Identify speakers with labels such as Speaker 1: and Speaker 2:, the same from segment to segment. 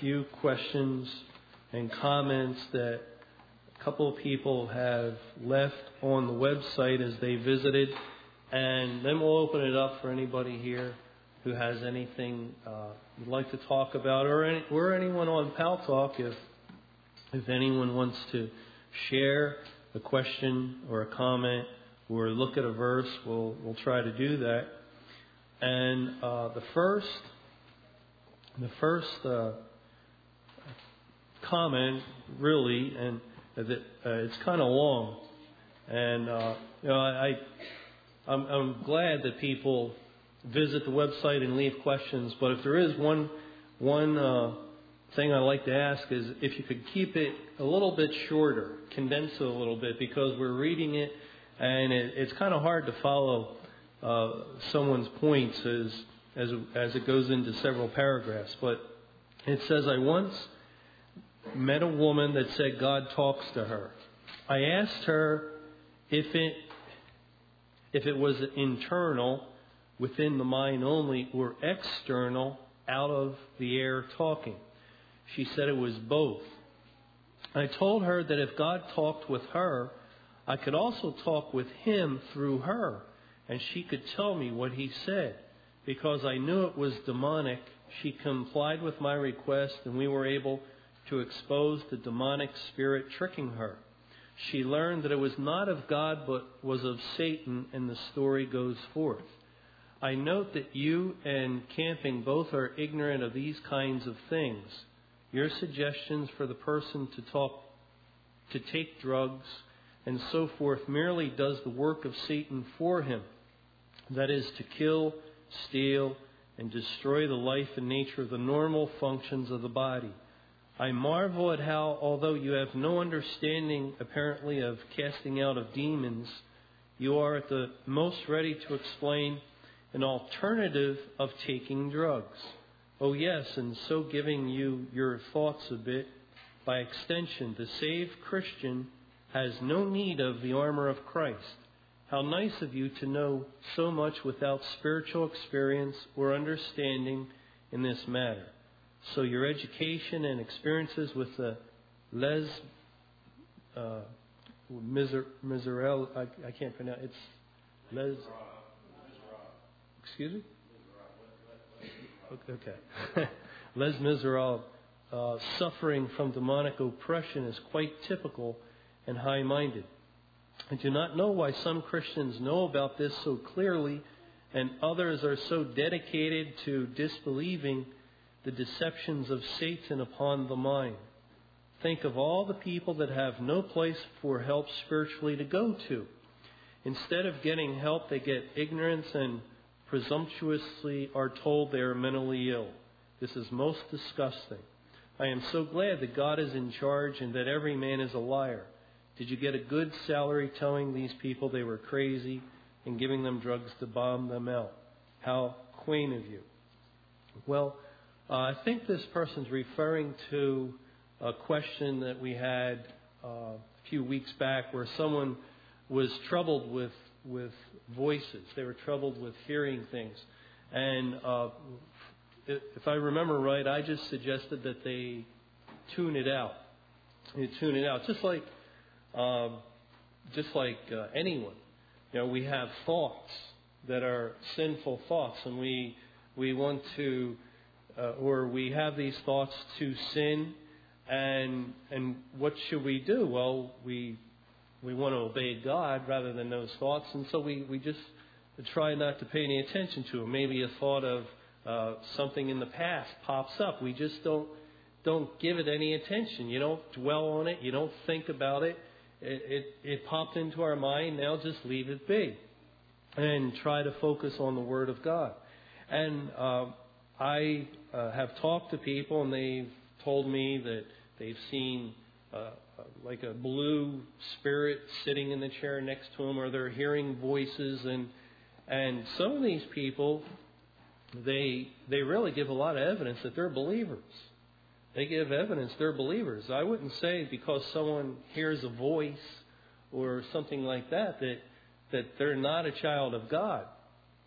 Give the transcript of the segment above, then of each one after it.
Speaker 1: few questions and comments that a couple of people have left on the website as they visited, and then we'll open it up for anybody here who has anything you'd like to talk about, or anyone on Pal Talk, if anyone wants to share a question or a comment or look at a verse, we'll try to do that. And the first comment, really, and it's kind of long, and I'm glad that people visit the website and leave questions. But if there is one thing I'd like to ask is if you could keep it a little bit shorter, condense it a little bit, because we're reading it and it's kind of hard to follow someone's points as it goes into several paragraphs. But it says, I once met a woman that said God talks to her. I asked her if it was internal, within the mind only, or external, out of the air talking. She said it was both. I told her that if God talked with her, I could also talk with Him through her, and she could tell me what He said. Because I knew it was demonic, she complied with my request, and we were able to expose the demonic spirit tricking her. She learned that it was not of God, but was of Satan, and the story goes forth. I note that you and Camping both are ignorant of these kinds of things. Your suggestions for the person to take drugs and so forth merely does the work of Satan for him. That is, to kill, steal, and destroy the life and nature of the normal functions of the body. I marvel at how, although you have no understanding apparently of casting out of demons, you are at the most ready to explain an alternative of taking drugs. Oh yes, and so giving you your thoughts a bit, by extension, the saved Christian has no need of the armor of Christ. How nice of you to know so much without spiritual experience or understanding in this matter. So your education and experiences with the Les Miserel, I can't pronounce it. It's Les. Excuse me? Okay. Les Miserables, suffering from demonic oppression is quite typical and high-minded. I do not know why some Christians know about this so clearly and others are so dedicated to disbelieving the deceptions of Satan upon the mind. Think of all the people that have no place for help spiritually to go to. Instead of getting help, they get ignorance and presumptuously are told they are mentally ill. This is most disgusting. I am so glad that God is in charge and that every man is a liar. Did you get a good salary telling these people they were crazy and giving them drugs to bomb them out? How quaint of you. Well, I think this person's referring to a question that we had a few weeks back where someone was troubled with voices. They were troubled with hearing things. And if I remember right, I just suggested that they tune it out. You tune it out. Just like anyone. You know, we have thoughts that are sinful thoughts, and we want to, or we have these thoughts to sin, and what should we do? Well, we want to obey God rather than those thoughts, and so we just try not to pay any attention to them. Maybe a thought of something in the past pops up. We just don't give it any attention. You don't dwell on it. You don't think about it. It popped into our mind. Now just leave it be and try to focus on the Word of God. And I have talked to people, and they've told me that they've seen like a blue spirit sitting in the chair next to them, or they're hearing voices. And some of these people, they really give a lot of evidence that they're believers. They give evidence they're believers. I wouldn't say because someone hears a voice or something like that they're not a child of God.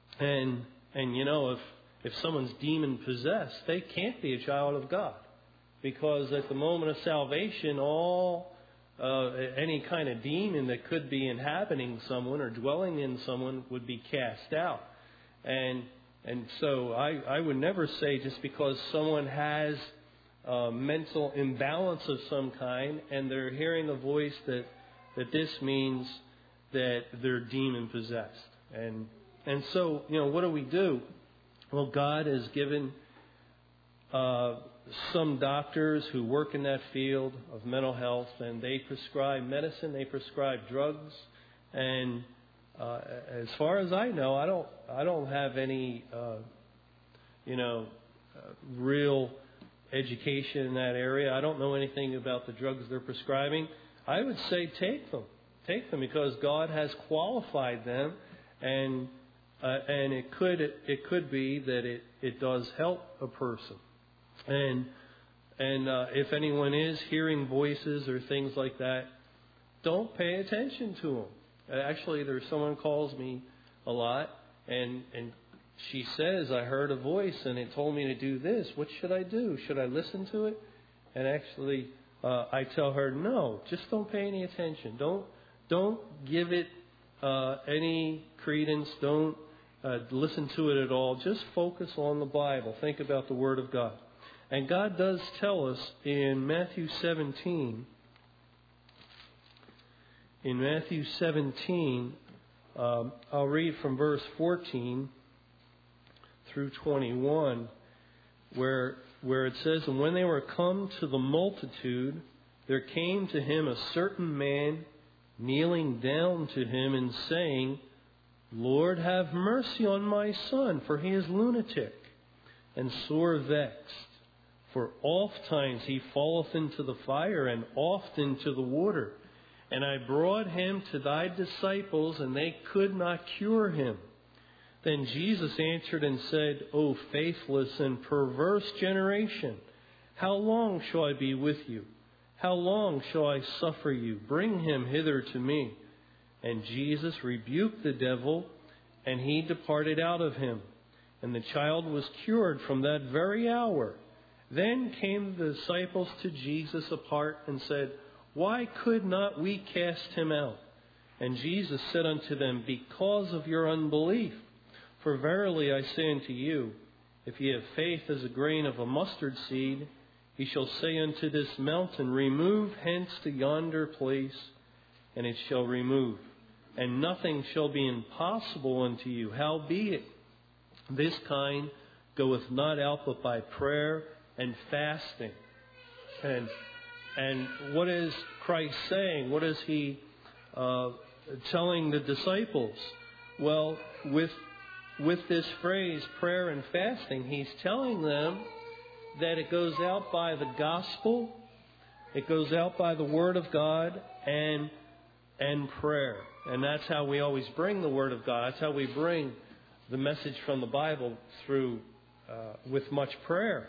Speaker 1: And you know, if someone's demon possessed, they can't be a child of God. because at the moment of salvation, any kind of demon that could be inhabiting someone or dwelling in someone would be cast out. And so I would never say just because someone has mental imbalance of some kind and they're hearing a voice that this means that they're demon possessed. And so, what do we do? Well, God has given some doctors who work in that field of mental health, and they prescribe medicine, they prescribe drugs, and as far as I know, I don't have any real education in that area. I don't know anything about the drugs they're prescribing. I would say take them because God has qualified them, and it could be that it does help a person. And if anyone is hearing voices or things like that, don't pay attention to them. Actually, there's someone calls me a lot, and she says, I heard a voice and it told me to do this. What should I do? Should I listen to it? And actually, I tell her, no, just don't pay any attention. Don't give it any credence. Don't listen to it at all. Just focus on the Bible. Think about the Word of God. And God does tell us in Matthew 17, I'll read from verse 14 through 21, where it says, And when they were come to the multitude, there came to him a certain man, kneeling down to him and saying, Lord, have mercy on my son, for he is lunatic, and sore vexed. For ofttimes he falleth into the fire, and oft into the water. And I brought him to thy disciples, and they could not cure him. Then Jesus answered and said, O faithless and perverse generation, how long shall I be with you? How long shall I suffer you? Bring him hither to me. And Jesus rebuked the devil, and he departed out of him. And the child was cured from that very hour. Then came the disciples to Jesus apart and said, Why could not we cast him out? And Jesus said unto them, Because of your unbelief. For verily I say unto you, if ye have faith as a grain of a mustard seed, ye shall say unto this mountain, Remove hence to yonder place, and it shall remove. And nothing shall be impossible unto you. Howbeit, this kind goeth not out but by prayer and fasting. And what is Christ saying? What is he telling the disciples? Well, with this phrase, prayer and fasting, he's telling them that it goes out by the gospel, it goes out by the Word of God, and prayer. And that's how we always bring the Word of God. That's how we bring the message from the Bible through with much prayer.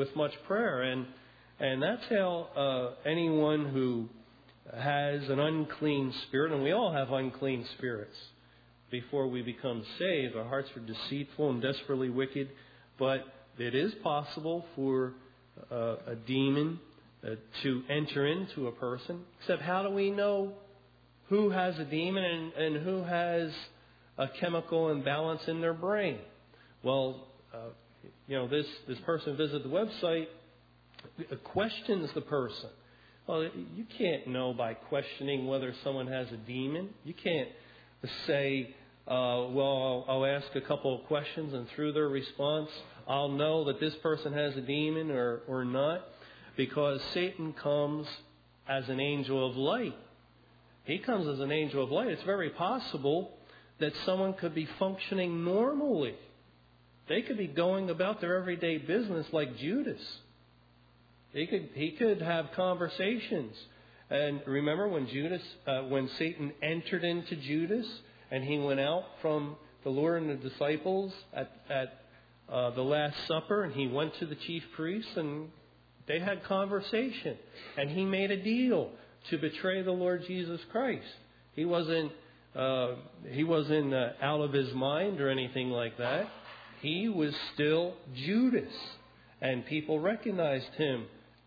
Speaker 1: And that's how anyone who has an unclean spirit, and we all have unclean spirits before we become saved. Our hearts are deceitful and desperately wicked, but it is possible for a demon to enter into a person. Except how do we know who has a demon and who has a chemical imbalance in their brain? Well, this person visited the website, questions the person. Well, you can't know by questioning whether someone has a demon. You can't say, I'll ask a couple of questions, and through their response, I'll know that this person has a demon or not, because Satan comes as an angel of light. He comes as an angel of light. It's very possible that someone could be functioning normally. They could be going about their everyday business like Judas. He could have conversations. And remember when Satan entered into Judas and he went out from the Lord and the disciples at the Last Supper, and he went to the chief priests and they had conversation. And he made a deal to betray the Lord Jesus Christ. He wasn't out of his mind or anything like that. He was still Judas. And people recognized him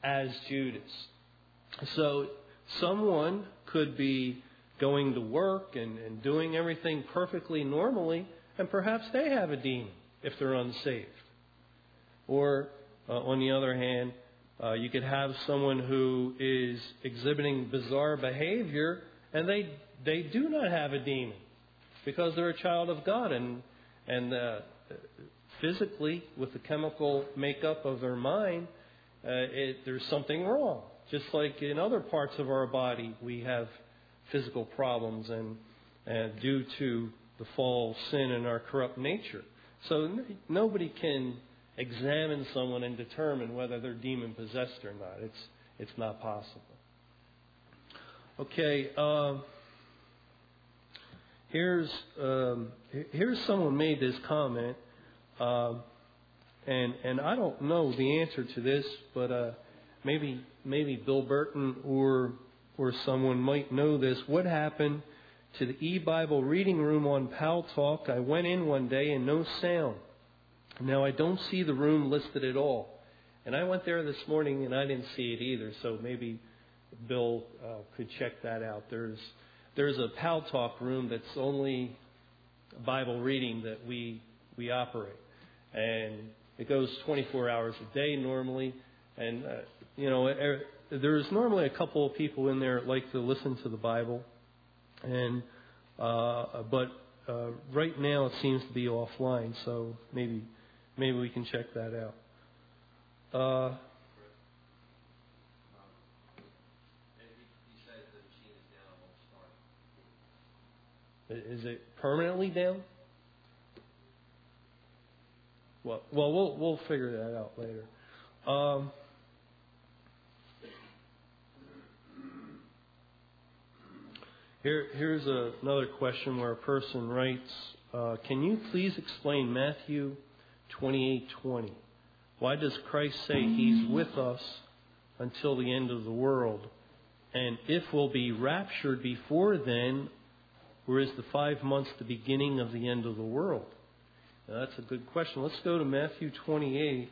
Speaker 1: as Judas. So someone could be going to work and doing everything perfectly normally, and perhaps they have a demon if they're unsaved. Or, on the other hand, you could have someone who is exhibiting bizarre behavior, and they do not have a demon because they're a child of God, and physically, with the chemical makeup of their mind, there's something wrong. Just like in other parts of our body, we have physical problems and due to the fall, sin, and our corrupt nature. So nobody can examine someone and determine whether they're demon possessed or not. It's not possible. Okay, here's someone made this comment, and I don't know the answer to this, but maybe Bill Burton or someone might know this. What happened to the e-Bible reading room on Pal Talk? I went in one day and no sound. Now, I don't see the room listed at all. And I went there this morning and I didn't see it either. So maybe Bill could check that out. There's a Pal Talk room that's only Bible reading that we operate. And it goes 24 hours a day normally. And, there's normally a couple of people in there that like to listen to the Bible. And but right now it seems to be offline. So maybe we can check that out. Is it permanently down? Well, we'll figure that out later. Here's another question where a person writes, can you please explain Matthew 28:20? Why does Christ say He's with us until the end of the world? And if we'll be raptured before then, or is the 5 months the beginning of the end of the world? Now, that's a good question. Let's go to Matthew 28.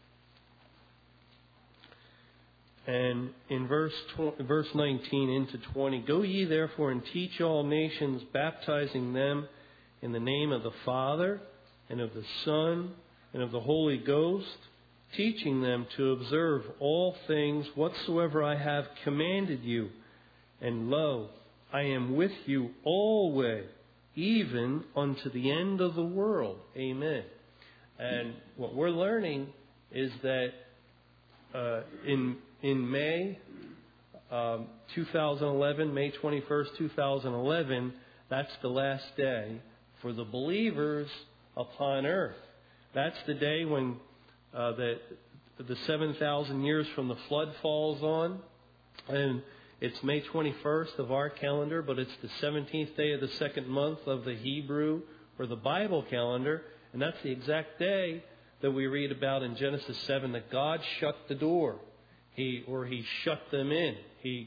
Speaker 1: And in verse 19 into 20, go ye therefore and teach all nations, baptizing them in the name of the Father and of the Son and of the Holy Ghost, teaching them to observe all things whatsoever I have commanded you. And lo, I am with you always, even unto the end of the world. Amen. And what we're learning is that in May 2011, May 21st, 2011, that's the last day for the believers upon earth. That's the day when the 7,000 years from the flood falls on. And it's May 21st of our calendar, but it's the 17th day of the second month of the Hebrew or the Bible calendar. And that's the exact day that we read about in Genesis 7 that God shut the door. He shut them in. He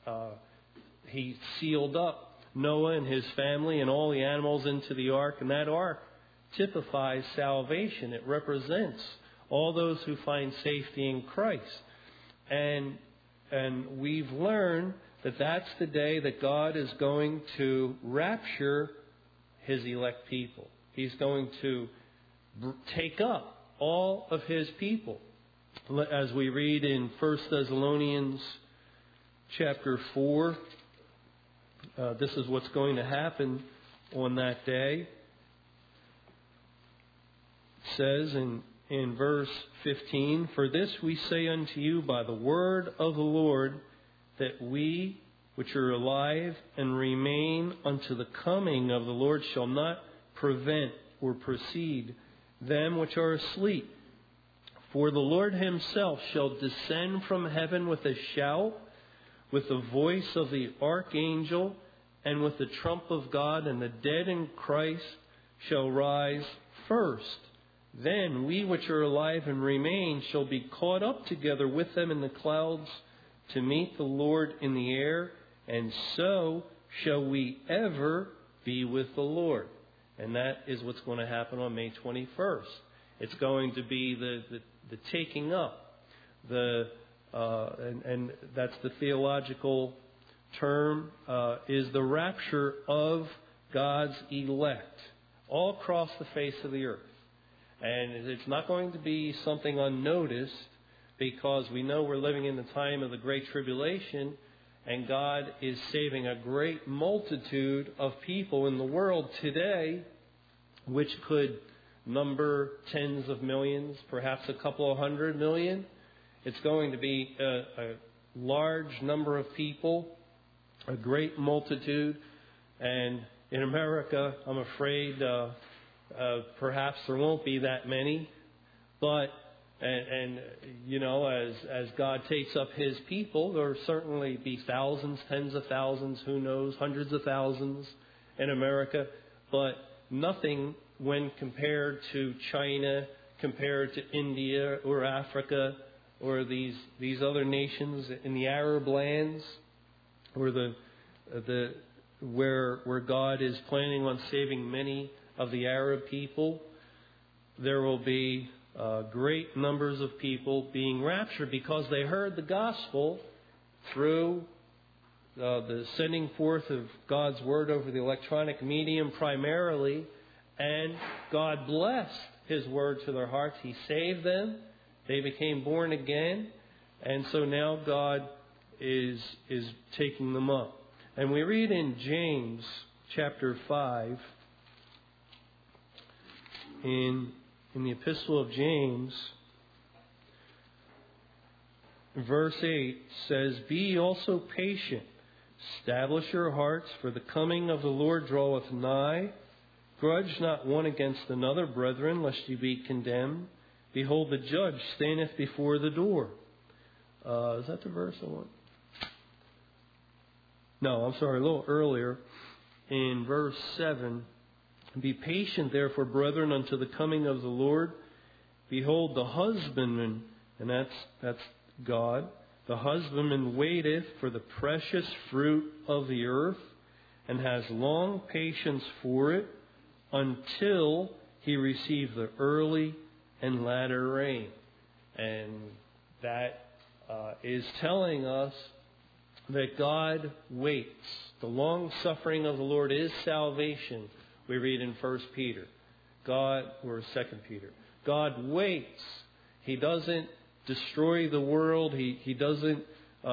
Speaker 1: sealed up Noah and his family and all the animals into the ark. And that ark typifies salvation. It represents all those who find safety in Christ. And we've learned that that's the day that God is going to rapture His elect people. He's going to take up all of His people. As we read in 1 Thessalonians chapter 4, this is what's going to happen on that day. It says in verse 15, for this we say unto you by the word of the Lord, that we which are alive and remain unto the coming of the Lord shall not prevent or precede them which are asleep. For the Lord Himself shall descend from heaven with a shout, with the voice of the archangel, and with the trump of God, and the dead in Christ shall rise first. Then we which are alive and remain shall be caught up together with them in the clouds to meet the Lord in the air, and so shall we ever be with the Lord. And that is what's going to happen on May 21st. It's going to be the taking up, the and that's the theological term, is the rapture of God's elect all across the face of the earth. And it's not going to be something unnoticed, because we know we're living in the time of the Great Tribulation, and God is saving a great multitude of people in the world today, which could number tens of millions, perhaps a couple of 100 million. It's going to be a large number of people, a great multitude. And in America, I'm afraid perhaps there won't be that many. But, and you know, as God takes up His people, there will certainly be thousands, tens of thousands, who knows, hundreds of thousands in America. But nothing when compared to China, compared to India or Africa or these other nations in the Arab lands, or where God is planning on saving many of the Arab people. There will be great numbers of people being raptured because they heard the gospel through the sending forth of God's word over the electronic medium primarily, and God blessed His word to their hearts. He saved them. They became born again, and so now God is taking them up. And we read in James chapter 5, in the Epistle of James, verse 8 says, "Be ye also patient, establish your hearts, for the coming of the Lord draweth nigh. Grudge not one against another, brethren, lest ye be condemned. Behold, the judge standeth before the door." Is that the verse I want? No, I'm sorry, a little earlier. In verse 7, "Be patient, therefore, brethren, unto the coming of the Lord. Behold, the husbandman," and that's God, "the husbandman waiteth for the precious fruit of the earth, and has long patience for it, until he receive the early and latter rain." And that is telling us that God waits. The long suffering of the Lord is salvation. We read in 1 Peter, or 2 Peter. God waits. He doesn't destroy the world. He doesn't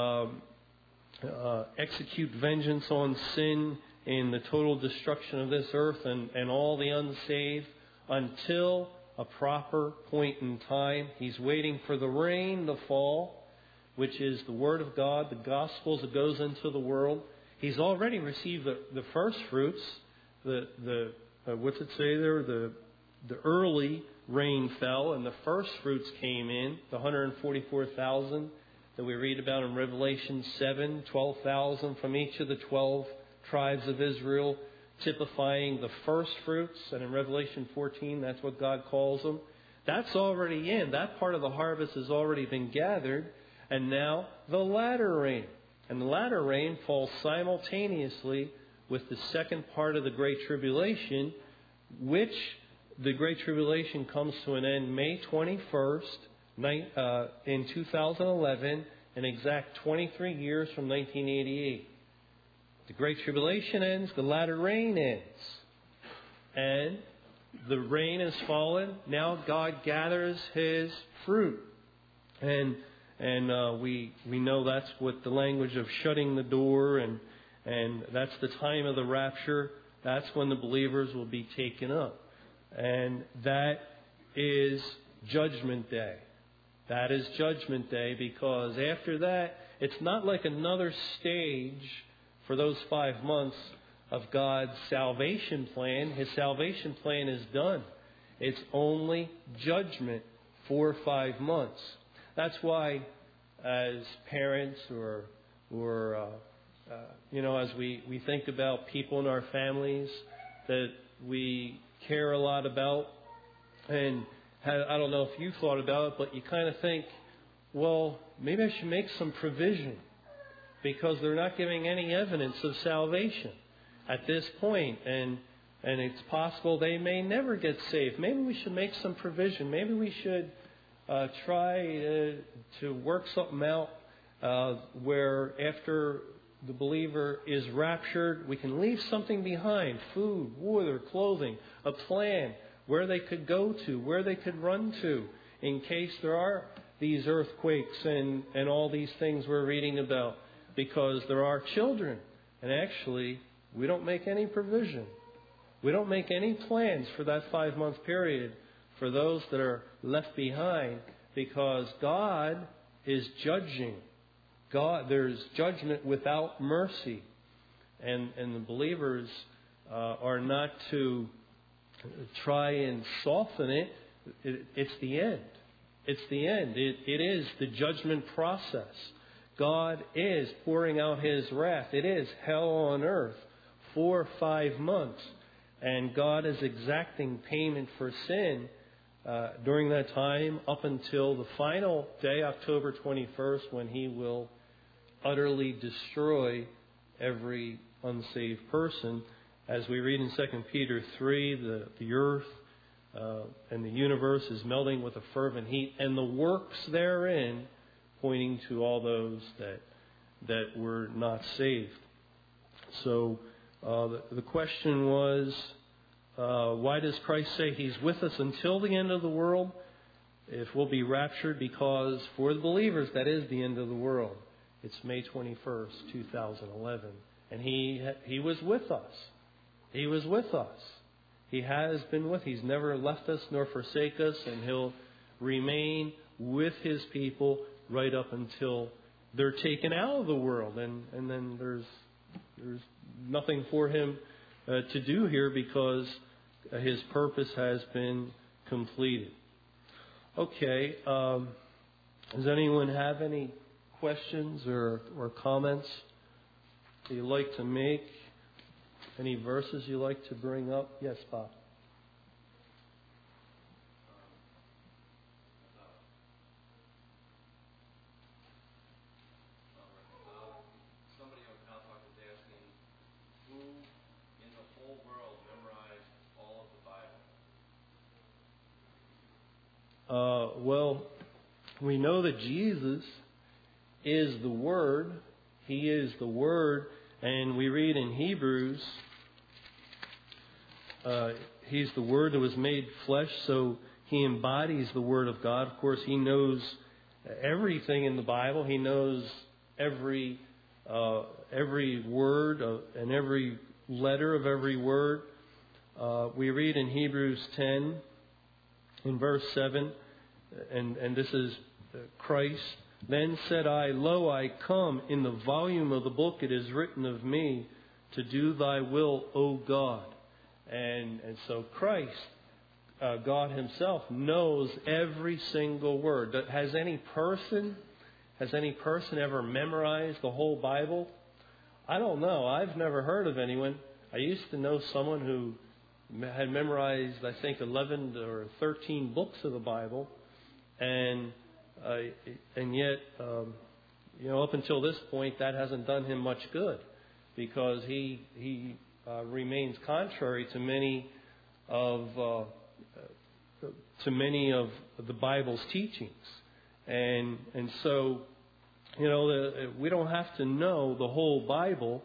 Speaker 1: execute vengeance on sin in the total destruction of this earth and all the unsaved until a proper point in time. He's waiting for the rain to fall, which is the Word of God, the Gospels that goes into the world. He's already received the first fruits. What's it say there? The early rain fell, and the first fruits came in, the 144,000 that we read about in Revelation 7, 12,000 from each of the 12 tribes of Israel, typifying the first fruits. And in Revelation 14, that's what God calls them. That's already in. That part of the harvest has already been gathered. And now the latter rain. And the latter rain falls simultaneously with the second part of the Great Tribulation, which the Great Tribulation comes to an end May 21st in 2011, an exact 23 years from 1988. The Great Tribulation ends, the latter rain ends. And the rain has fallen. Now God gathers His fruit. And we know that's what the language of shutting the door, and that's the time of the rapture. That's when the believers will be taken up. And that is Judgment Day. That is Judgment Day, because after that, it's not like another stage for those 5 months of God's salvation plan. His salvation plan is done. It's only judgment for 5 months. That's why, as parents or as we think about people in our families that we care a lot about, and I don't know if you thought about it, but you kind of think, well, maybe I should make some provision, because they're not giving any evidence of salvation at this point, and it's possible they may never get saved. Maybe we should make some provision. Maybe we should try to work something out where after the believer is raptured, we can leave something behind: food, water, clothing, a plan, where they could go to, where they could run to, in case there are these earthquakes and all these things we're reading about. Because there are children, and actually, we don't make any provision. We don't make any plans for that 5-month period for those that are left behind, because God is judging. There's judgment without mercy. And the believers are not to try and soften it. It's the end. It's the end. It is the judgment process. God is pouring out His wrath. It is hell on earth for 5 months. And God is exacting payment for sin during that time up until the final day, October 21st, when He will utterly destroy every unsaved person. As we read in 2 Peter 3, the earth and the universe is melting with a fervent heat, and the works therein pointing to all those that were not saved. So the question was, why does Christ say He's with us until the end of the world? If we'll be raptured, because for the believers, that is the end of the world. It's May 21st, 2011. And He was with us. He was with us. He has been with us. He's never left us nor forsake us, and He'll remain with His people right up until they're taken out of the world. And then there's nothing for Him to do here, because His purpose has been completed. Okay. Does anyone have any questions or comments that you'd like to make? Any verses you'd like to bring up? Yes, Bob.
Speaker 2: Somebody on Caltech was asking, who in the whole world memorized all of the Bible?
Speaker 1: Well, we know that Jesus is the Word. He is the Word. And we read in Hebrews, He's the Word that was made flesh, so He embodies the Word of God. Of course, He knows everything in the Bible. He knows every word and every letter of every word. We read in Hebrews 10, in verse 7, and this is Christ. Then said I, Lo, I come. In the volume of the book it is written of me, to do Thy will, O God. And so Christ, God Himself, knows every single word. Has any person ever memorized the whole Bible? I don't know. I've never heard of anyone. I used to know someone who had memorized, I think, 11 or 13 books of the Bible, and yet, up until this point, that hasn't done him much good, because he remains contrary to many of the Bible's teachings, and so we don't have to know the whole Bible.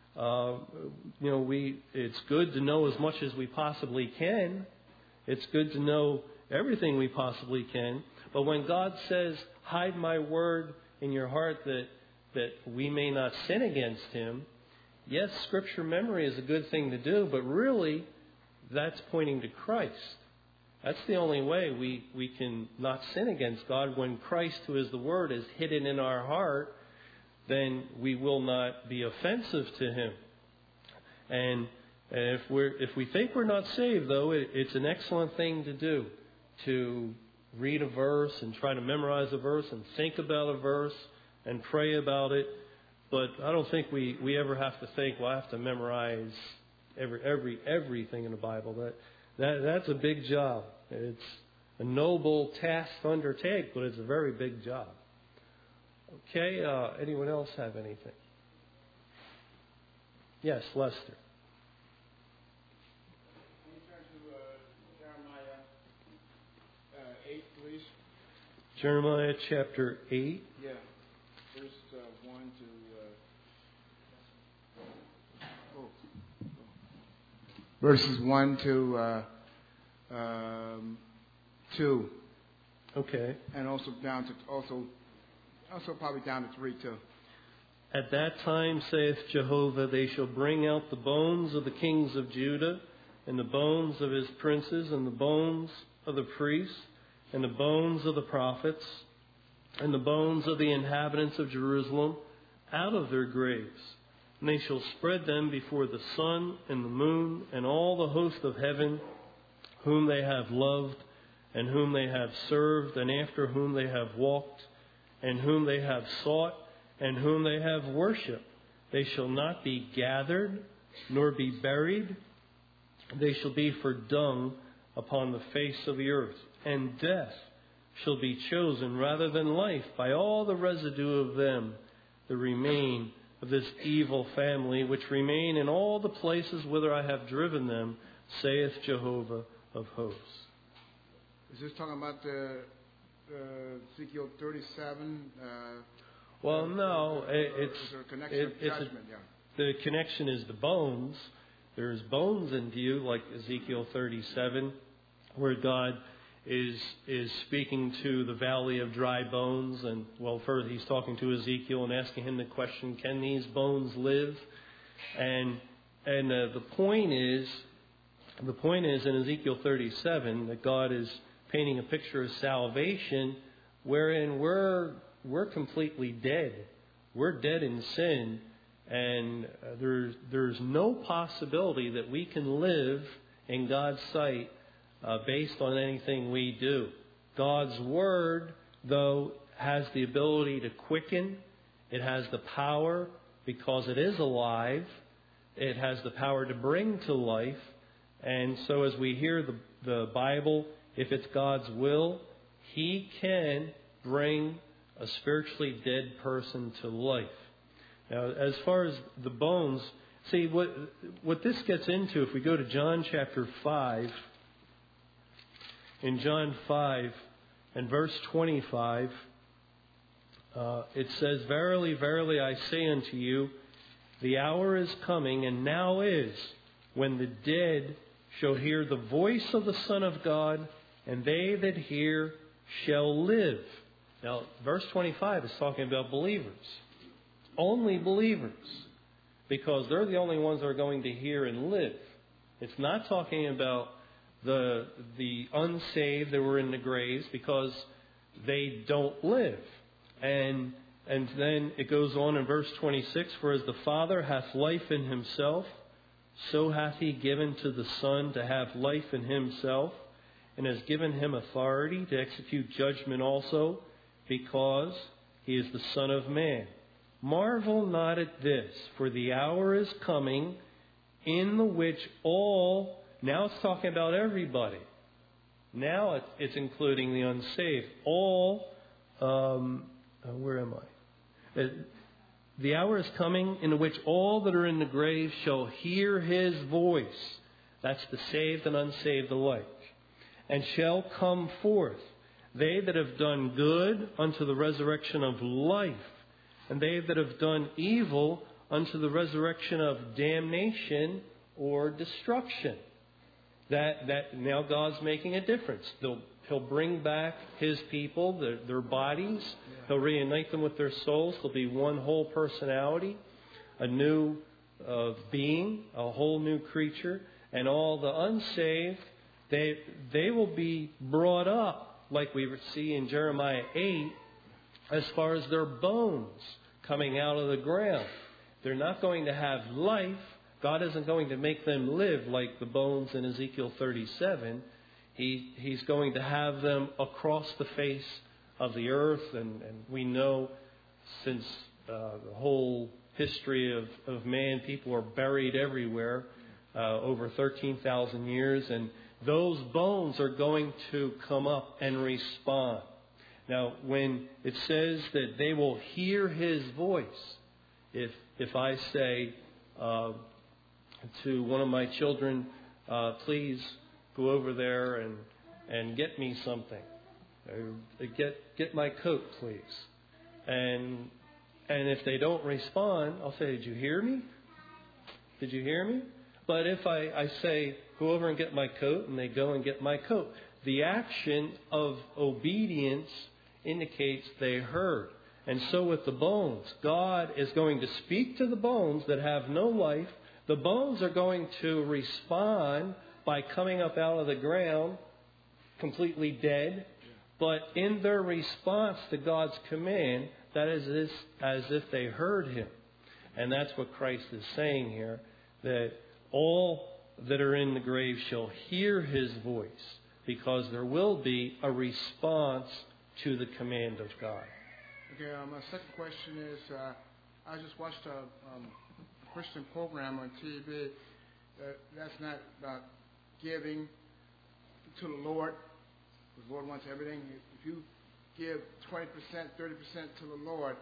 Speaker 1: It's good to know as much as we possibly can. It's good to know everything we possibly can. But when God says, hide my word in your heart that we may not sin against Him, yes, Scripture memory is a good thing to do, but really that's pointing to Christ. That's the only way we can not sin against God. When Christ, who is the Word, is hidden in our heart, then we will not be offensive to Him. And if we think we're not saved, though, it's an excellent thing to do, to read a verse and try to memorize a verse and think about a verse and pray about it. But I don't think we ever have to think, well, I have to memorize everything in the Bible. That's a big job. It's a noble task to undertake, but it's a very big job. Okay, anyone else have anything? Yes, Lester.
Speaker 3: Can you turn to Jeremiah 8, please?
Speaker 1: Jeremiah chapter 8.
Speaker 3: Yeah. Verse 1 to... Verses 1 to 2.
Speaker 1: Okay.
Speaker 3: And also down to also probably down to 3 too.
Speaker 1: At that time, saith Jehovah, they shall bring out the bones of the kings of Judah, and the bones of his princes, and the bones of the priests, and the bones of the prophets, and the bones of the inhabitants of Jerusalem, out of their graves. And they shall spread them before the sun and the moon, and all the host of heaven, whom they have loved, and whom they have served, and after whom they have walked, and whom they have sought, and whom they have worshipped. They shall not be gathered, nor be buried. They shall be for dung upon the face of the earth. And death shall be chosen rather than life by all the residue of them that remain of this evil family, which remain in all the places whither I have driven them, saith Jehovah of hosts.
Speaker 3: Is this talking about the Ezekiel 37?
Speaker 1: Well, no,
Speaker 3: it's a connection of judgment.
Speaker 1: The connection is the bones. There's bones in view, like Ezekiel 37, where God is speaking to the valley of dry bones, and first he's talking to Ezekiel and asking him the question, can these bones live? And the point is in Ezekiel 37 that God is painting a picture of salvation, wherein we're completely dead. We're dead in sin, and there's no possibility that we can live in God's sight based on anything we do. God's Word, though, has the ability to quicken. It has the power, because it is alive. It has the power to bring to life. And so as we hear the Bible, if it's God's will, He can bring a spiritually dead person to life. Now, as far as the bones, see, what this gets into, if we go to John chapter 5, in John 5 and verse 25, it says, Verily, verily, I say unto you, the hour is coming, and now is, when the dead shall hear the voice of the Son of God, and they that hear shall live. Now, verse 25 is talking about believers. Only believers. Because they're the only ones that are going to hear and live. It's not talking about the unsaved that were in the graves, because they don't live. And then it goes on in verse 26, For as the Father hath life in himself, so hath he given to the Son to have life in himself, and has given him authority to execute judgment also, because he is the Son of Man. Marvel not at this, for the hour is coming in the which all, now it's talking about everybody. Now it's including the unsaved. All, where am I? The hour is coming in which all that are in the grave shall hear his voice. That's the saved and unsaved alike. And shall come forth. They that have done good unto the resurrection of life, and they that have done evil unto the resurrection of damnation or destruction. That now God's making a difference. He'll bring back His people, their bodies. He'll reunite them with their souls. There'll be one whole personality, a new being, a whole new creature. And all the unsaved, they will be brought up, like we see in Jeremiah 8, as far as their bones coming out of the ground. They're not going to have life. God isn't going to make them live like the bones in Ezekiel 37. He's going to have them across the face of the earth. And we know since the whole history of man, people are buried everywhere over 13,000 years. And those bones are going to come up and respond. Now, when it says that they will hear His voice, if I say to one of my children, please go over there and get me something, Get my coat, please. And if they don't respond, I'll say, did you hear me? Did you hear me? But if I say, go over and get my coat, and they go and get my coat, the action of obedience indicates they heard. And so with the bones, God is going to speak to the bones that have no life. The bones are going to respond by coming up out of the ground completely dead. But in their response to God's command, that is as if they heard Him. And that's what Christ is saying here, that all that are in the grave shall hear His voice, because there will be a response to the command of God.
Speaker 3: Okay, my second question is, I just watched a Christian program on TV. That's not about giving to the Lord. The Lord wants everything. If you give 20%, 30% to the Lord,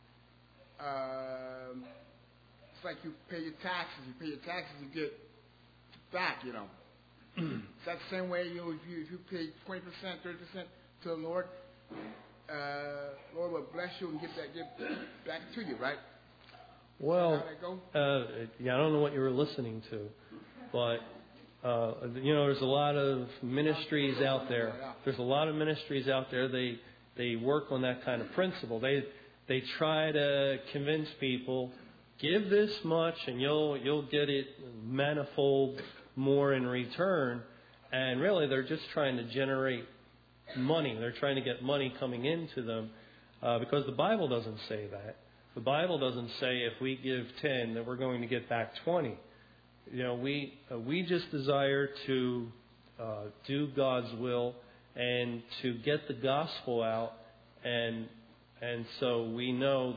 Speaker 3: it's like you pay your taxes. You pay your taxes, you get back, you know. It's that same way, if you pay 20%, 30% to the Lord, Lord will bless you and give back to you, right?
Speaker 1: Well, I don't know what you were listening to, but there's a lot of ministries out there. There's a lot of ministries out there. They work on that kind of principle. They try to convince people, give this much and you'll get it manifold more in return. And really, they're just trying to generate money. They're trying to get money coming into them, because the Bible doesn't say that. The Bible doesn't say if we give 10 that we're going to get back 20. We just desire to do God's will and to get the gospel out, and so we know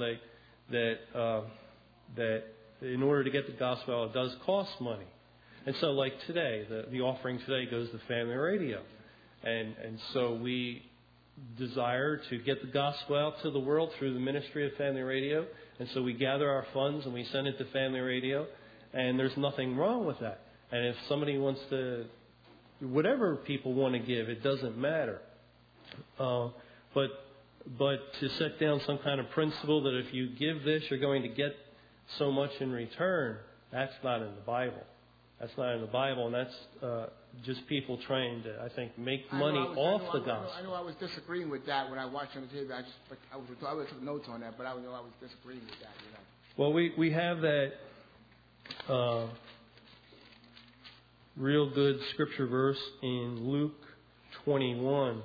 Speaker 1: that in order to get the gospel out, it does cost money. And so, like today, the offering today goes to Family Radio, and so we desire to get the gospel out to the world through the ministry of Family Radio, and so we gather our funds and we send it to Family Radio. And there's nothing wrong with that. And if somebody wants to, whatever people want to give, it doesn't matter. But to set down some kind of principle that if you give this, you're going to get so much in return, that's not in the Bible. That's not in the Bible, and that's just people trying to, I think, make money off the gospel.
Speaker 3: I know I was disagreeing with that when I watched on the TV. I would took notes on that, but I know I was disagreeing with that.
Speaker 1: Well, we have that real good scripture verse in Luke 21,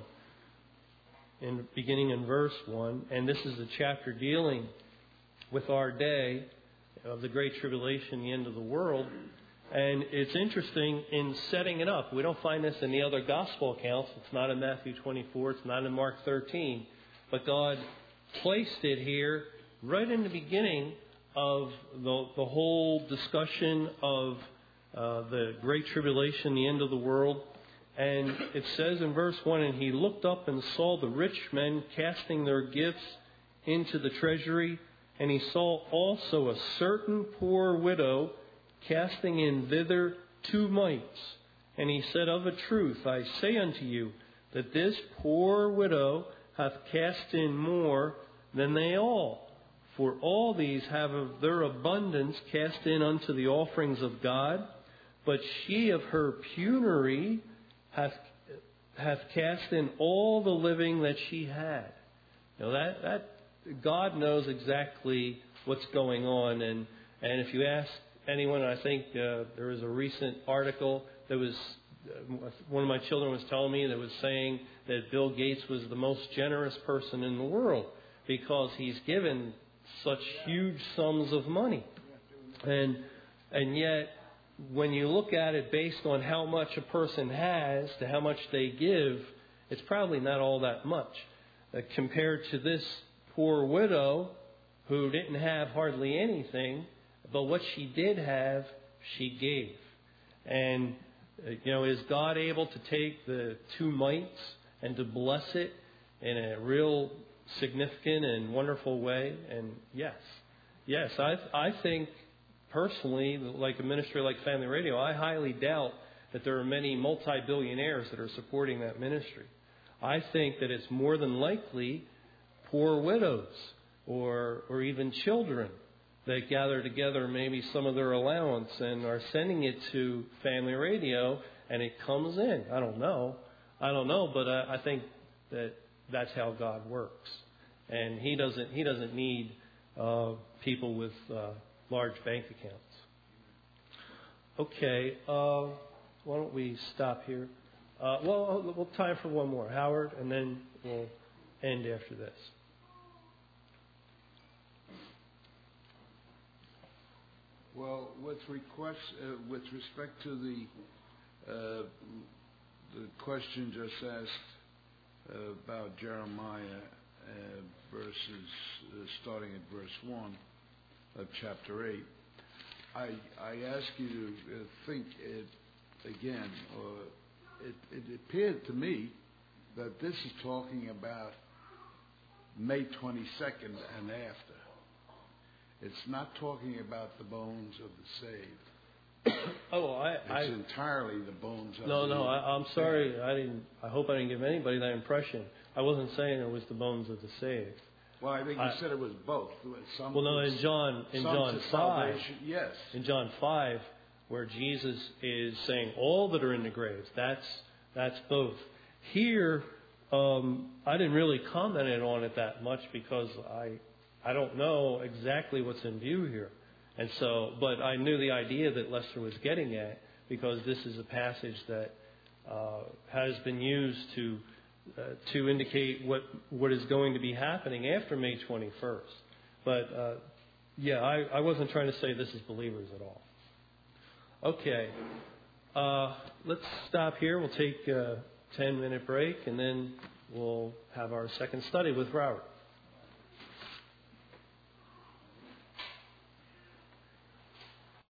Speaker 1: beginning in verse 1. And this is a chapter dealing with our day of the Great Tribulation, the end of the world. And it's interesting in setting it up. We don't find this in the other gospel accounts. It's not in Matthew 24. It's not in Mark 13. But God placed it here right in the beginning of the whole discussion of the Great Tribulation, the end of the world. And it says in verse 1, and he looked up and saw the rich men casting their gifts into the treasury, and he saw also a certain poor widow casting in thither 2 mites. And he said, of a truth, I say unto you, that this poor widow hath cast in more than they all. For all these have of their abundance cast in unto the offerings of God, but she of her penury hath cast in all the living that she had. That God knows exactly what's going on, and if you ask anyone, I think there was a recent article that was one of my children was telling me that was saying that Bill Gates was the most generous person in the world because he's given such huge sums of money. And yet, when you look at it based on how much a person has to how much they give, it's probably not all that much. Compared to this poor widow who didn't have hardly anything, but what she did have, she gave. And, is God able to take the 2 mites and to bless it in a real significant and wonderful way? And yes, I think personally, like a ministry like Family Radio, I highly doubt that there are many multi-billionaires that are supporting that ministry. I think that it's more than likely poor widows or even children that gather together maybe some of their allowance and are sending it to Family Radio, and it comes in. I don't know, but I think that that's how God works, and He doesn't need people with large bank accounts. Okay, why don't we stop here? We'll time for one more, Howard, and then we'll end after this.
Speaker 4: Well, with respect to the question just asked about Jeremiah starting at verse 1 of chapter 8, I ask you to think it again. It appeared to me that this is talking about May 22nd and after. It's not talking about the bones of the saved.
Speaker 1: It's
Speaker 4: entirely the bones of
Speaker 1: No,
Speaker 4: the
Speaker 1: I'm sorry. I hope I didn't give anybody that impression. I wasn't saying it was the bones of the saved.
Speaker 4: Well, I think you said it was both.
Speaker 1: In John 5,
Speaker 4: yes.
Speaker 1: In John 5, where Jesus is saying all that are in the graves, that's both. Here, I didn't really comment on it that much because I don't know exactly what's in view here. And so, but I knew the idea that Lester was getting at, because this is a passage that has been used to indicate what is going to be happening after May 21st. But I wasn't trying to say this is believers at all. Okay, let's stop here. We'll take a 10-minute break, and then we'll have our second study with Robert.